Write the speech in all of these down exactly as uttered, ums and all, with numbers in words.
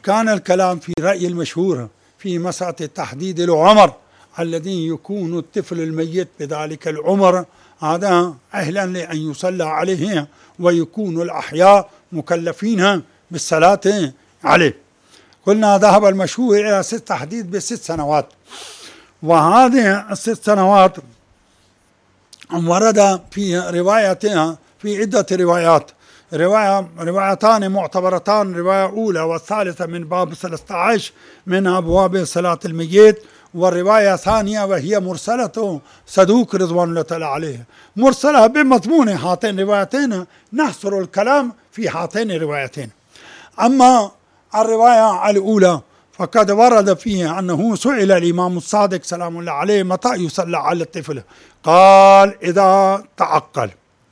كان الكلام في رأي المشهور في مسألة تحديد العمر الذي يكون الطفل الميت بذلك العمر هذا أهلا لأن يصلى عليه، ويكون الأحياء مكلفين بالصلاة عليه. قلنا ذهب المشهور إلى ست تحديد بست سنوات، وهذه الست سنوات ورد في روايتها في عدة روايات، رواية روايتان معتبرتان، رواية أولى والثالثة من باب ثلاثة عشر من أبواب صلاة الميت، والرواية ثانية وهي مرسلة صدوق رضوان الله تعالى عليه، مرسلة بمضمون هاتين الروايتين، نحصر الكلام في هاتين الروايتين. أما الرواية الأولى فقد ورد فيه أنه سئل الإمام الصادق سلام الله عليه متى يصلى على الطفل، قال إذا تعقل.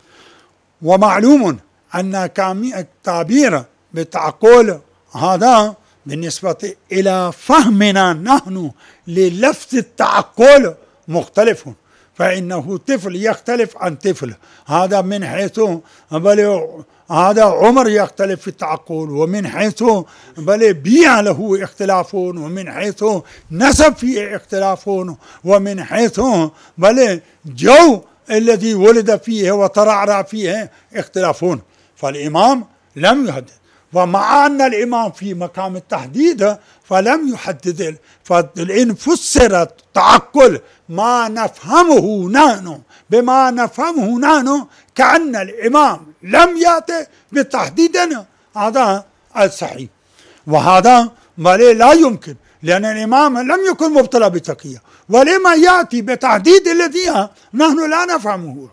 ومعلوم أن التعبير بالتعقل هذا بالنسبة إلى فهمنا نحن للفظ التعقل مختلف، فإنه طفل يختلف عن طفل، هذا من حيث بل هذا عمر يختلف في التعقل، ومن حيث بل بيئة له اختلاف، ومن حيث نسب فيه اختلاف، ومن حيث بل جو الذي ولد فيه وترعرع فيه اختلافون. فالإمام لم يحدد، ومع أن الإمام في مقام التحديد فلم يحدد، فإن فسر تعقل ما نفهمه نحن بما نفهمه نحن كأن الإمام لم يأتي بالتحديد، هذا الصحيح، وهذا لا يمكن، لأن الإمام لم يكن مبتلى بتقية، ولما يأتي بتحديد الذي نحن لا نفهمه،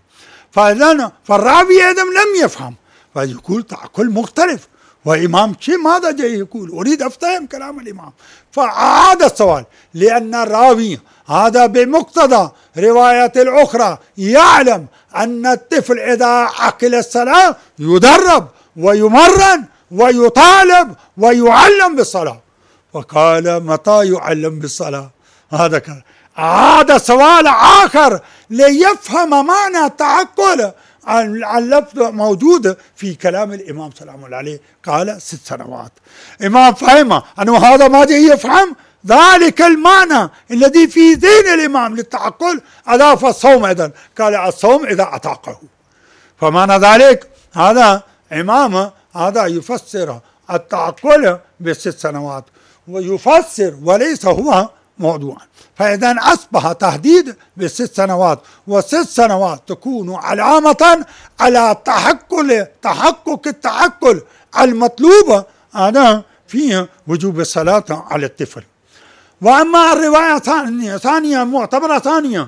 فالراوي أيضا لم يفهم، فيقول تعقل مختلف. وإمام شيء ماذا جاي يقول؟ أريد أفتهم كلام الإمام، فأعاد السؤال، لأن الراوي هذا بمقتضى رواية الأخرى يعلم أن الطفل إذا عقل الصلاة يدرب ويمرن ويطالب ويعلم بالصلاة، فقال متى يعلم بالصلاة؟ هذا كان عاد سؤال آخر ليفهم معنى التعقل. اللفظ موجود في كلام الإمام سلام الله عليه، قال ست سنوات. إمام فهم أنه هذا ما جاي يفهم ذلك المعنى الذي في ذهن الإمام للتعقل، أضاف الصوم أيضا، قال الصوم إذا أطاقه. فمعنى ذلك هذا إمام هذا يفسر التعقل بست سنوات، ويفسر وليس هو موضوعا. فإذا أصبح تهديد بست سنوات، وست سنوات تكون علامة على تحقق تحقق التعقل المطلوب هذا فيه وجوب الصلاة على الطفل. وأما الرواية ثانية ثانية معتبرة ثانية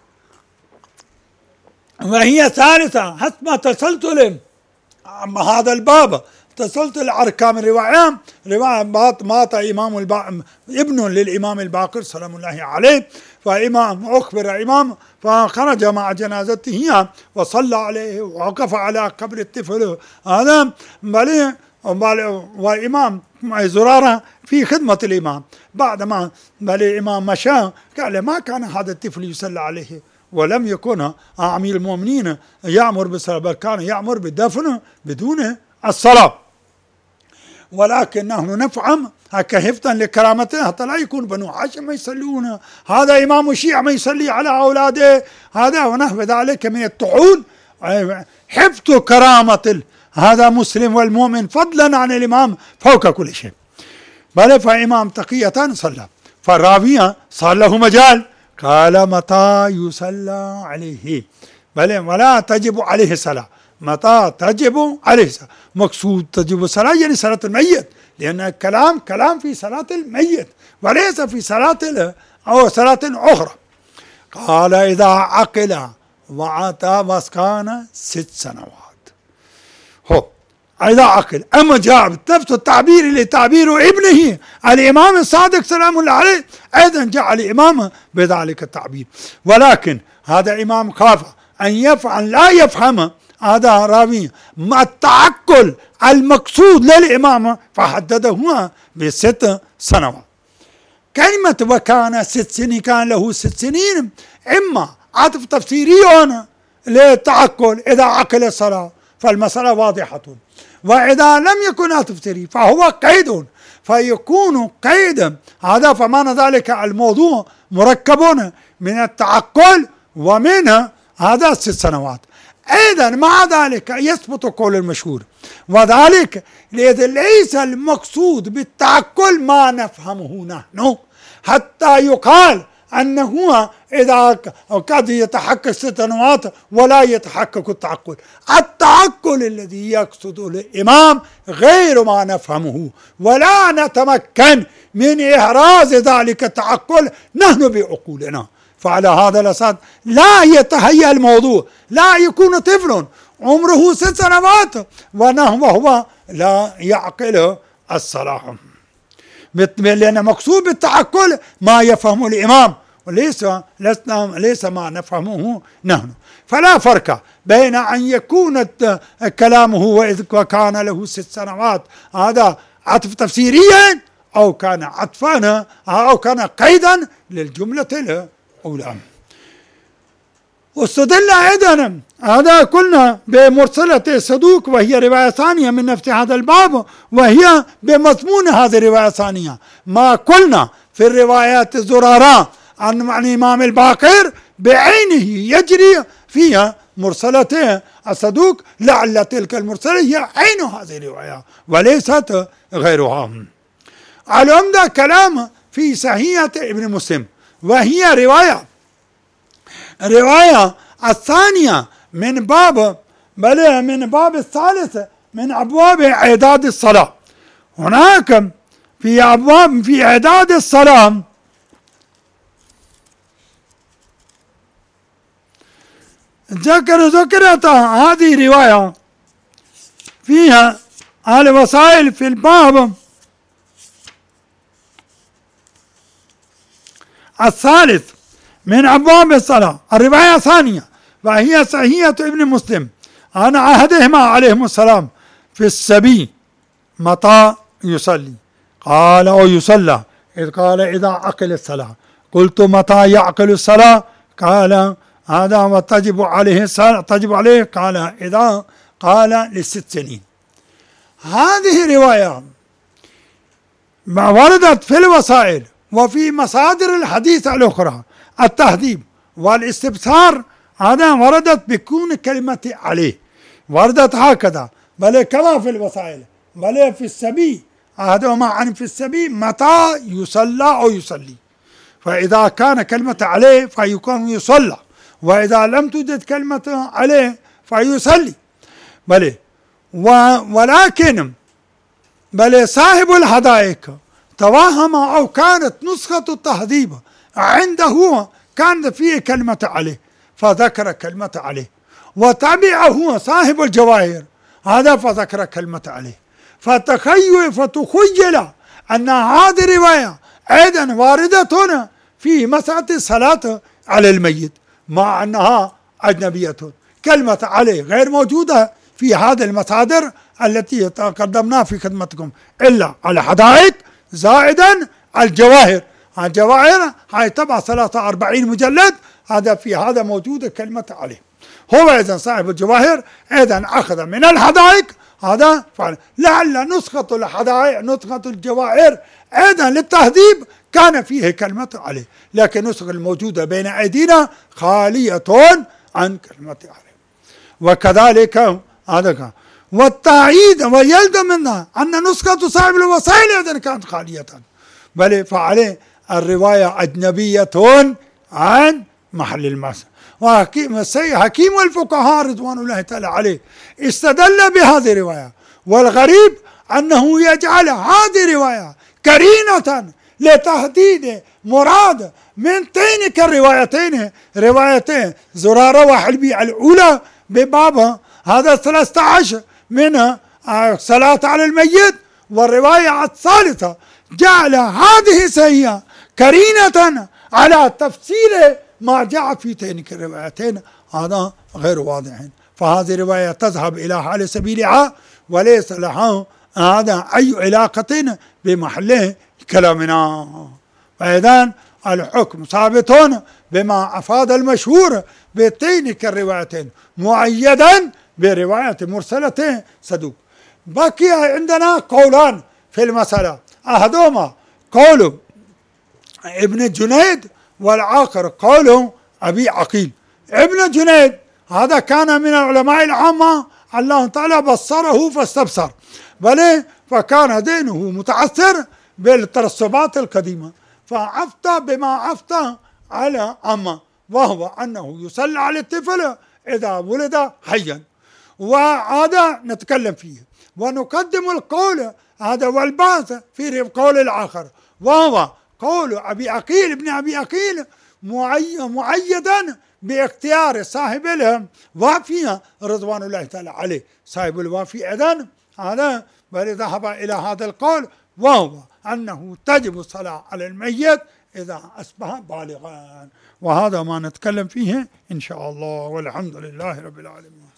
وهي ثالثة حسب تسلسل هذا الباب، تسلسل أركان الرواية. رواية مات إمام البا... ابن للإمام الباقر سلام الله عليه، فإمام أخبر إمام فخرج مع جنازته وصلى عليه ووقف على قبر الطفل هذا، بل وإمام زرارة في خدمة الإمام. بعدما بل الإمام مشى قال ما كان هذا الطفل يصلى عليه، ولم يكن أمير المؤمنين يأمر بالصلاة، بل كان يأمر بالدفن بدون الصلاة. ولكن نحن نفهم كحفظا لكرامته حتى لا يكون بنو هاشم ما يصلون، هذا إمام الشيعة ما يصلي على أولاده، هذا ونحو ذلك من الطعون، حفظ كرامة هذا مسلم والمؤمن فضلا عن الإمام فوق كل شيء. بل فإمام تقية صلى، فالراوية صار له مجال، قال متى يصلى عليه، بل ولا تجب عليه الصلاة، متى تجب عليه الصلاة، مقصود تجب الصلاة يعني صلاة الميت، لأن الكلام كلام في صلاة الميت وليس في صلاة أو صلاة أخرى. قال إذا عقل وعطى مسكان ست سنوات، هو إذا عقل. أما جاء نفس التعبير لتعبير ابنه الإمام الصادق سلام الله عليه، أيضا جاء الإمام بذلك التعبير، ولكن هذا إمام خاف أن يفعل لا يفهم هذا راوي مع التعقل المقصود للإمام، فحدده بست سنوات. كلمة وكان ست سنين كان له ست سنين إما عطف تفسيري للتعقل إذا عقل الصلاة فالمسألة واضحة، وإذا لم يكن عطف تفسيري فهو قيد، فيكون قيد هذا. فمعنى ذلك الموضوع مركب من التعقل ومن هذا ست سنوات. أيضا مع ذلك يثبت قول المشهور، وذلك ليس المقصود بالتعقل ما نفهمه نحن، حتى يقال أنه إذا قد يتحقق ست سنوات ولا يتحقق التعقل. التعقل الذي يقصد الإمام غير ما نفهمه، ولا نتمكن من إحراز ذلك التعقل نحن بعقولنا. فعلى هذا الأساس لا يتهيأ الموضوع، لا يكون طفل عمره ست سنوات وهو لا يعقل الصلاة، لأن مقصود بالتعقل ما يفهمه الإمام وليس ليس ما نفهمه نحن. فلا فرق بين أن يكون كلامه وإذ كان له ست سنوات هذا عطف تفسيريا أو كان عطفا أو كان قيدا للجملة الأولى. واستدل أيضا هذا قلنا بمرسلة الصدوق، وهي رواية ثانية من نفس هذا الباب، وهي بمضمون هذه الرواية الثانية ما قلنا في الروايات الزرارة عن الإمام الباقر بعينه يجري فيها مرسلة الصدوق، لعل تلك المرسلة هي عين هذه الرواية وليست غيرها. العمدة كلام في صحيحة ابن مسلم، وهي رواية الرواية الثانية من باب بل من باب الثالث من أبواب إعداد الصلاة. هناك في أبواب في إعداد الصلاة ذكر ذكرت هذه رواية فيها الوسائل في الباب الثالث من أبواب الصلاة، الرواية الثانية وهي صحيحة ابن مسلم عن عهدهما عليهم السلام في السبي متى يصلي، قال أو يصلى، إذ قال إذا عقل الصلاة، قلت متى يعقل الصلاة، قال هذا وتجب عليه الصلاة تجب عليه، قال إذا قال لست سنين. هذه رواية ما وردت في الوسائل وفي مصادر الحديث الأخرى التهذيب والاستبصار، هذا وردت بكون كلمة عليه، وردت هكذا بل كما في الوسائل بل في السبي هذا معا في السبي متى يصلى أو يصلي، فإذا كان كلمة عليه فيكون يصلى، وإذا لم توجد كلمة عليه فيصلي. بل ولكن بل صاحب الحدائق توهم أو كانت نسخة التهذيب عنده كان فيه كلمة عليه فذكر كلمة عليه، وتبعه صاحب الجواهر هذا فذكر كلمة عليه، فتخيل فتخيل أن هذه الرواية أيضا واردة في مسألة الصلاة على الميت، مع أنها أجنبية. كلمة عليه غير موجودة في هذه المصادر التي قدمناها في خدمتكم إلا على حدائق زائدا الجواهر. الجواهر هاي تبع ثلاثة وأربعين مجلد، هذا في هذا موجودة كلمة عليه. هو إذن صاحب الجواهر إذن أخذ من الحدائق هذا فعلا، لعل نسخة الحدائق نسخة الجواهر إذن للتهذيب كان فيه كلمة عليه، لكن نسخة الموجودة بين أيدينا خالية عن كلمة عليه. وكذلك هذا والتعييد ويلزم منها أن نسخة صاحب الوسائل إذن كانت خالية، بل فعليه الرواية أجنبية عن محل المسا. وحكيم حكيم الفقهاء رضوان الله تعالى عليه استدل بهذه الرواية، والغريب أنه يجعل هذه الرواية كرينة لتهديد مراد من تلك الروايتين روايتين زرارة وحلبي الأولى بباب هذا ثلاثة عشر من صلاة على الميت، والرواية الثالثة جعل هذه سيئة كرينة على تفسير ما جاء في تلك الروايتين، هذا غير واضح. فهذه الرواية تذهب إلى حال سبيلها وليس لها هذا أي علاقة بمحل كلامنا. فإذن الحكم ثابت بما أفاد المشهور بتلك الروايتين مؤيدا برواية مرسلة صدوق. بقي عندنا قولان في المسألة، أحدهما قول ابن جنيد والآخر قول أبي عقيل. ابن جنيد هذا كان من العلماء العامة، الله تعالى بصره فاستبصر، بل فكان دينه متعثر بالترسبات القديمة، فأفتى بما أفتى على عامة، وهو أنه يصلى على الطفل إذا ولد حيا، وهذا نتكلم فيه ونقدم القول هذا والباس في قول الآخر، وهو قول أبي عقيل ابن أبي عقيل مؤيدا باختيار صاحب الوافية رضوان الله تعالى عليه، صاحب الوافي إذن هذا بل ذهب إلى هذا القول، وهو أنه تجب الصلاة على الميت إذا أصبح بالغا، وهذا ما نتكلم فيه إن شاء الله، والحمد لله رب العالمين.